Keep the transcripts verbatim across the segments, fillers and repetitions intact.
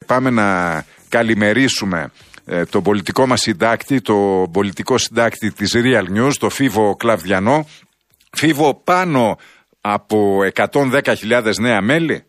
πάμε να καλημερίσουμε ε, τον πολιτικό μας συντάκτη, τον πολιτικό συντάκτη της Real News, τον Φίβο Κλαβδιανό. Φίβο, πάνω από εκατόν δέκα χιλιάδες νέα μέλη.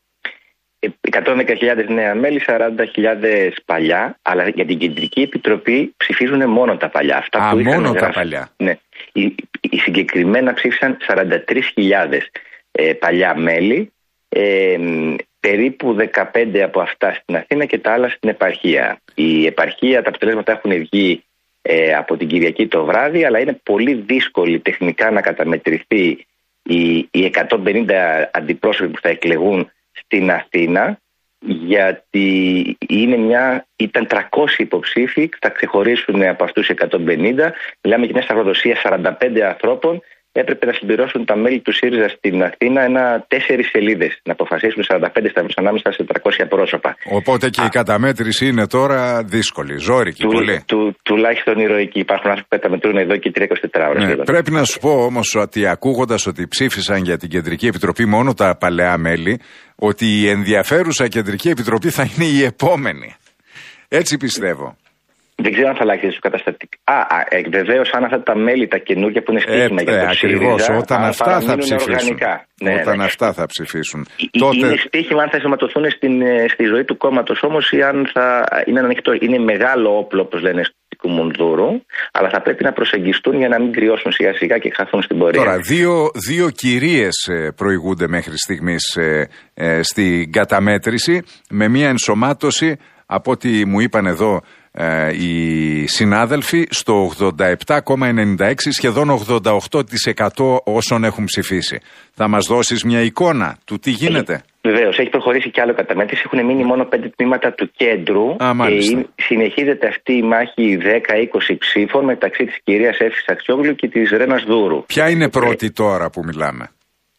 εκατόν δέκα χιλιάδες νέα μέλη, σαράντα χιλιάδες παλιά, αλλά για την Κεντρική Επιτροπή ψηφίζουν μόνο τα παλιά. Αυτά Α, που μόνο είχαν, τα παλιά. Ναι. Οι, οι συγκεκριμένα ψήφισαν σαράντα τρεις χιλιάδες ε, παλιά μέλη, ε, περίπου δεκαπέντε από αυτά στην Αθήνα και τα άλλα στην επαρχία. Η επαρχία, τα αποτελέσματα έχουν βγει ε, από την Κυριακή το βράδυ, αλλά είναι πολύ δύσκολη τεχνικά να καταμετρηθεί οι, οι εκατόν πενήντα αντιπρόσωποι που θα εκλεγούν στην Αθήνα, γιατί είναι μια, ήταν τριακόσιοι υποψήφοι, θα ξεχωρίσουν από αυτούς εκατόν πενήντα. Μιλάμε για μια σταυροδοσία σαράντα πέντε ανθρώπων. Έπρεπε να συμπληρώσουν τα μέλη του ΣΥΡΙΖΑ στην Αθήνα ένα τέσσερις σελίδες, να αποφασίσουν σαράντα πέντε σταυρούς ανάμεσα σε τριακόσια πρόσωπα. Οπότε και Α. η καταμέτρηση είναι τώρα δύσκολη, ζώρικη του, πολύ. Του, τουλάχιστον ηρωική. Υπάρχουν άνθρωποι που καταμετρούν εδώ και τρία είκοσι τέσσερις ώρες. Ναι, πρέπει να σου πω όμως ότι ακούγοντας ότι ψήφισαν για την Κεντρική Επιτροπή μόνο τα παλαιά μέλη, ότι η ενδιαφέρουσα Κεντρική Επιτροπή θα είναι η επόμενη. Έτσι πιστεύω. Δεν ξέρω αν θα αλλάξει το καταστατικό. Α, ε, βεβαίως, αν αυτά τα μέλη, τα καινούργια που είναι στοίχημα ε, για το ακριβώς, ΣΥΡΙΖΑ, όταν αυτά θα ψηφίσουν. Ναι, όταν ναι. αυτά θα ψηφίσουν. Ε, τότε... Είναι στοίχημα αν θα ενσωματωθούν στη ζωή του κόμματος όμως ή αν θα είναι ανοιχτό. Είναι μεγάλο όπλο, όπως λένε, του Μουνδούρου, αλλά θα πρέπει να προσεγγιστούν για να μην κρυώσουν σιγά σιγά και χαθούν στην πορεία. Τώρα, δύο, δύο κυρίες προηγούνται μέχρι στιγμής ε, ε, στην καταμέτρηση, με μια ενσωμάτωση, από ό,τι μου είπαν εδώ Ε, οι συνάδελφοι, στο ογδόντα επτά κόμμα ενενήντα έξι, σχεδόν ογδόντα οκτώ τοις εκατό όσων έχουν ψηφίσει. Θα μας δώσεις μια εικόνα του τι γίνεται? Βεβαίως, έχει προχωρήσει κι άλλο καταμέτρηση. Έχουν μείνει μόνο πέντε τμήματα του κέντρου. Α, και συνεχίζεται αυτή η μάχη δέκα είκοσι ψήφων μεταξύ της κυρίας Εύης Αξιόγλου και της Ρένας Δούρου. Ποια είναι πρώτη ε... τώρα που μιλάμε?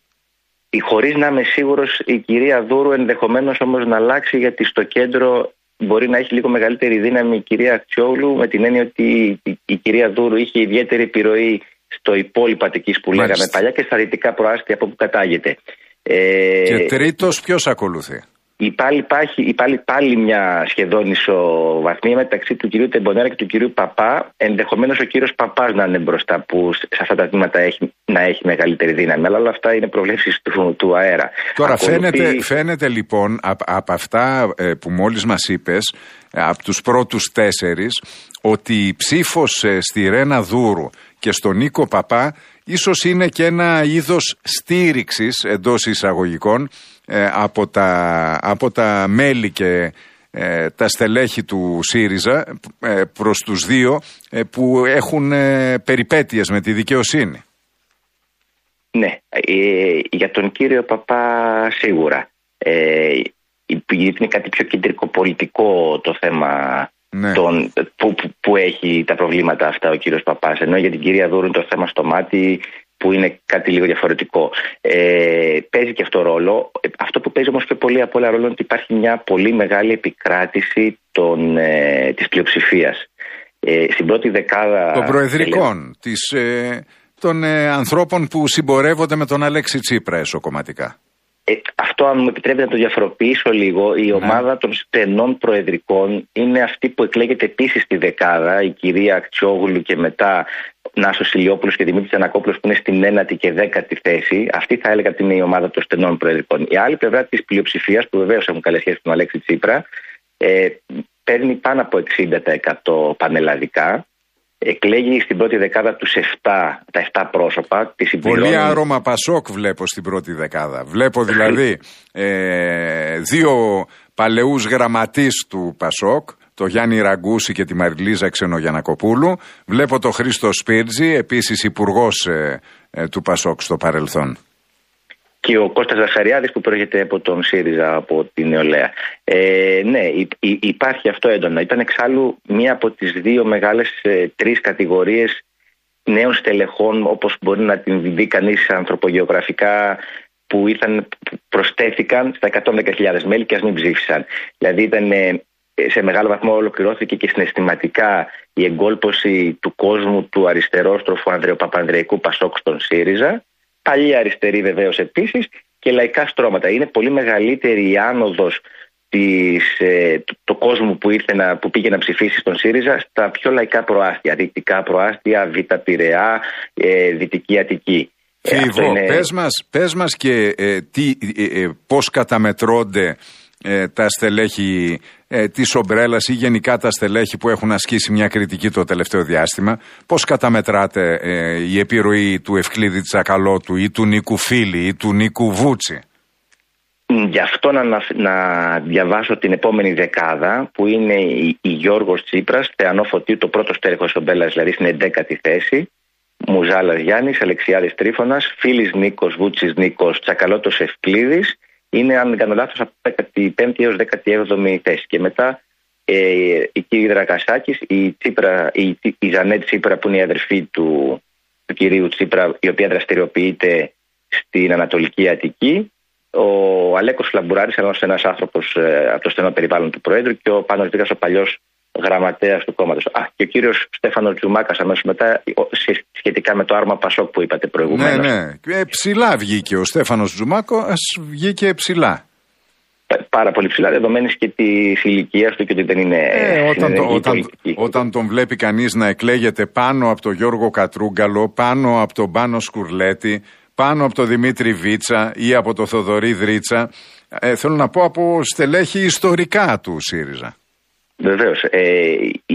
Χωρίς να είμαι σίγουρος, η κυρία Δούρου ενδεχομένως όμως να αλλάξει, γιατί στο κέντρο μπορεί να έχει λίγο μεγαλύτερη δύναμη η κυρία Αξιόγλου, με την έννοια ότι η κυρία Δούρου είχε ιδιαίτερη επιρροή στο υπόλοιπο Αττικής που λέγαμε παλιά και στα δυτικά προάστια από που κατάγεται. Ε, και τρίτος ποιος ακολουθεί? Πάλι υπάρχει πάλι, πάλι μια σχεδόν ισοβαθμία μεταξύ του κυρίου Τεμπονέρα και του κυρίου Παπά. Ενδεχομένως ο κύριος Παπάς να είναι μπροστά, που σε αυτά τα τμήματα έχει, να έχει μεγαλύτερη δύναμη. Αλλά όλα αυτά είναι προβλέψεις του, του αέρα. Τώρα ακολουθεί... φαίνεται, φαίνεται λοιπόν από, από αυτά ε, που μόλις μας είπες, από τους πρώτους τέσσερις, ότι η ψήφος ε, στη Ρένα Δούρου και στον Νίκο Παπά ίσως είναι και ένα είδος στήριξης εντός εισαγωγικών ε, από, τα, από τα μέλη και ε, τα στελέχη του ΣΥΡΙΖΑ ε, προς τους δύο ε, που έχουν ε, περιπέτειες με τη δικαιοσύνη. Ναι, ε, για τον κύριο Παπά σίγουρα. Ε, γιατί είναι κάτι πιο κεντρικό πολιτικό το θέμα. Ναι. Τον, που, που, που έχει τα προβλήματα αυτά ο κύριος Παπάς, ενώ για την κυρία Δούρου είναι το θέμα στο μάτι, που είναι κάτι λίγο διαφορετικό. Ε, παίζει και αυτό ρόλο. Αυτό που παίζει όμως πιο πολύ από όλα ρόλο είναι ότι υπάρχει μια πολύ μεγάλη επικράτηση των, ε, της πλειοψηφίας. Ε, στην πρώτη δεκάδα... Των προεδρικών, της, ε, των ε, ανθρώπων που συμπορεύονται με τον Αλέξη Τσίπρα εσωκομματικά. Ε, αυτό, αν μου επιτρέπετε να το διαφοροποιήσω λίγο, η ομάδα των στενών προεδρικών είναι αυτή που εκλέγεται επίσης στη δεκάδα, η κυρία Αξιόγλου και μετά Νάσος Ηλιόπουλος και Δημήτρης Ανακόπουλος, που είναι στην ένατη και δέκατη θέση. Αυτή θα έλεγα ότι είναι η ομάδα των στενών προεδρικών. Η άλλη πλευρά της πλειοψηφίας, που βεβαίως έχουν καλές σχέσεις με τον Αλέξη Τσίπρα, ε, παίρνει πάνω από εξήντα τοις εκατό πανελλαδικά. Εκλέγει στην πρώτη δεκάδα τους επτά, τα επτά πρόσωπα. Πολύ άρωμα Πασόκ βλέπω στην πρώτη δεκάδα. Βλέπω δηλαδή ε, δύο παλαιούς γραμματείς του Πασόκ, το Γιάννη Ραγκούση και τη Μαριλίζα Ξενογιανακοπούλου. Βλέπω το Χρήστο Σπίρτζη, επίσης υπουργός ε, ε, του Πασόκ στο παρελθόν. Και ο Κώστας Ζαχαριάδης που προέρχεται από τον ΣΥΡΙΖΑ, από την Νεολαία. Ε, ναι, υ, υπάρχει αυτό έντονα. Ήταν εξάλλου μία από τις δύο μεγάλες ε, τρεις κατηγορίες νέων στελεχών, όπως μπορεί να την δει κανείς ανθρωπογεωγραφικά, που ήρθαν, προσθέθηκαν στα εκατόν δέκα χιλιάδες μέλη και ας μην ψήφισαν. Δηλαδή ήταν ε, σε μεγάλο βαθμό ολοκληρώθηκε και συναισθηματικά η εγκόλπωση του κόσμου του αριστερόστροφου Ανδρέου Παπανδρεϊκού Πασόκ στον ΣΥΡΙΖΑ. Παλιοί αριστεροί βεβαίως επίσης και λαϊκά στρώματα. Είναι πολύ μεγαλύτερη η άνοδος της, ε, που, ήρθε να, που πήγε να ψηφίσει στον ΣΥΡΙΖΑ στα πιο λαϊκά προάστια, δυτικά προάστια, Β' Πειραιά, ε, Δυτική Αττική. Φίβο, ε, είναι... πες μας, πες μας και ε, τι, ε, ε, πώς καταμετρώνται ε, τα στελέχη ε, της ομπρέλας ή γενικά τα στελέχη που έχουν ασκήσει μια κριτική το τελευταίο διάστημα. Πώς καταμετράται ε, η επιρροή του Ευκλήδη Τσακαλώτου ή του Νίκου Φίλη ή του Νίκου Βούτσι? Γι' αυτό να, να διαβάσω την επόμενη δεκάδα που είναι η, η Γιώργος Τσίπρας, Θεανό Φωτίου, το πρώτο στέλεχος ομπρέλας, δηλαδή στην εντέκατη θέση. Μουζάλας Γιάννης, Αλεξιάδης Τρίφωνας, Φίλης Νίκος, Βούτσης Νίκος, Τσακαλώτος Ευκλήδης. Είναι, αν δεν κάνω λάθος, από δέκατη πέμπτη έως δέκατη έβδομη θέση. Και μετά ε, η κύριη Δρακασάκης, η, Τσίπρα, η, η Ζανέτ Τσίπρα, που είναι η αδερφή του, του κυρίου Τσίπρα, η οποία δραστηριοποιείται στην Ανατολική Αττική. Ο Αλέκος Φλαμπουράρης, ένας άνθρωπος ε, από το στενό περιβάλλον του Προέδρου, και ο Πάνος Βίγας, ο παλιός γραμματέας του κόμματος. Α, και ο κύριος Στέφανος Τζουμάκας αμέσως μετά, σχετικά με το άρμα Πασόκ που είπατε προηγουμένως. Ναι, ναι. Ε, ψηλά βγήκε ο Στέφανος Τζουμάκος, βγήκε ψηλά. Πάρα πολύ ψηλά, δεδομένης και της ηλικίας του και ότι δεν είναι. Ε, όταν, το, όταν, όταν τον βλέπει κανείς να εκλέγεται πάνω από τον Γιώργο Κατρούγκαλο, πάνω από τον Πάνο Σκουρλέτη, πάνω από τον Δημήτρη Βίτσα ή από τον Θοδωρή Δρίτσα, ε, θέλω να πω από στελέχη ιστορικά του ΣΥΡΙΖΑ. Βεβαίως. Ε,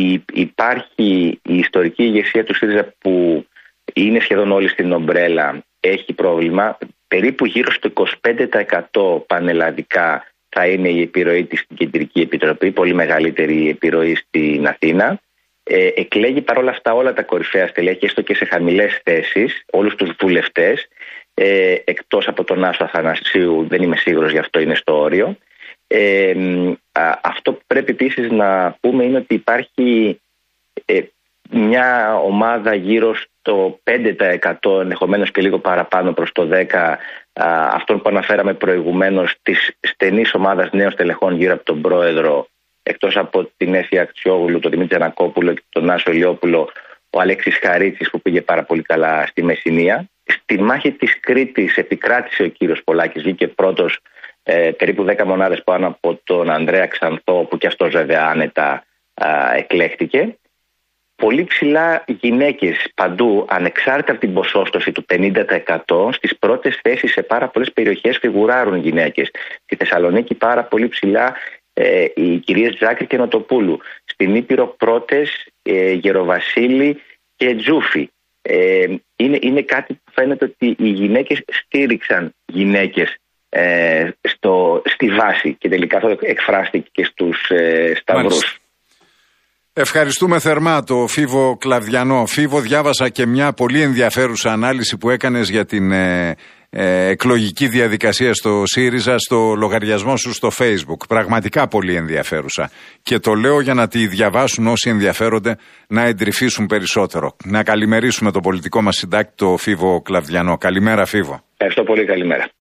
υπάρχει η ιστορική ηγεσία του ΣΥΡΙΖΑ που είναι σχεδόν όλη στην ομπρέλα, έχει πρόβλημα. Περίπου γύρω στο είκοσι πέντε τοις εκατό πανελλαδικά θα είναι η επιρροή της στην Κεντρική Επιτροπή, πολύ μεγαλύτερη επιρροή στην Αθήνα. Ε, εκλέγει παρόλα αυτά όλα τα κορυφαία στελέχη, έστω και σε χαμηλές θέσεις, όλους τους βουλευτές, ε, εκτός από τον Άσο Αθανασίου, δεν είμαι σίγουρος, γι' αυτό είναι στο όριο. Ε, α, αυτό που πρέπει επίσης να πούμε είναι ότι υπάρχει ε, μια ομάδα γύρω στο πέντε τοις εκατό, ενδεχομένως και λίγο παραπάνω προς το δέκα τοις εκατό, αυτόν που αναφέραμε προηγουμένως, της στενής ομάδας νέων στελεχών γύρω από τον πρόεδρο, εκτός από την Έφη Αξιόγλου, τον Δημήτρη Ανακόπουλο και τον Άσο Ηλιόπουλο, ο Αλέξης Χαρίτσης που πήγε πάρα πολύ καλά στη Μεσσηνία. Στη μάχη της Κρήτης επικράτησε ο κύριος Πολάκης, βγήκε πρώτος, ε, περίπου δέκα μονάδες πάνω από τον Ανδρέα Ξανθό, που και αυτός βέβαια άνετα α, εκλέχτηκε. Πολύ ψηλά γυναίκες παντού, ανεξάρτητα από την ποσόστοση του πενήντα τοις εκατό, στις πρώτες θέσεις σε πάρα πολλές περιοχές φιγουράρουν γυναίκες. Στη Θεσσαλονίκη πάρα πολύ ψηλά ε, οι κυρίες Τζάκρη και Νοτοπούλου. Στην Ήπειρο πρώτες ε, Γεροβασίλη και Τζούφη. Ε, είναι, είναι κάτι που φαίνεται ότι οι γυναίκες στήριξαν γυναίκες ε, στο, στη βάση και τελικά αυτό εκφράστηκε και στους ε, σταυρούς. Ευχαριστούμε θερμά το Φίβο Κλαβδιανό. Φίβο, διάβασα και μια πολύ ενδιαφέρουσα ανάλυση που έκανες για την ε, ε, εκλογική διαδικασία στο ΣΥΡΙΖΑ στο λογαριασμό σου στο Facebook. Πραγματικά πολύ ενδιαφέρουσα. Και το λέω για να τη διαβάσουν όσοι ενδιαφέρονται να εντρυφήσουν περισσότερο. Να καλημερίσουμε το πολιτικό μας συντάκτη, το Φίβο Κλαβδιανό. Καλημέρα, Φίβο. Ευχαριστώ πολύ, καλημέρα.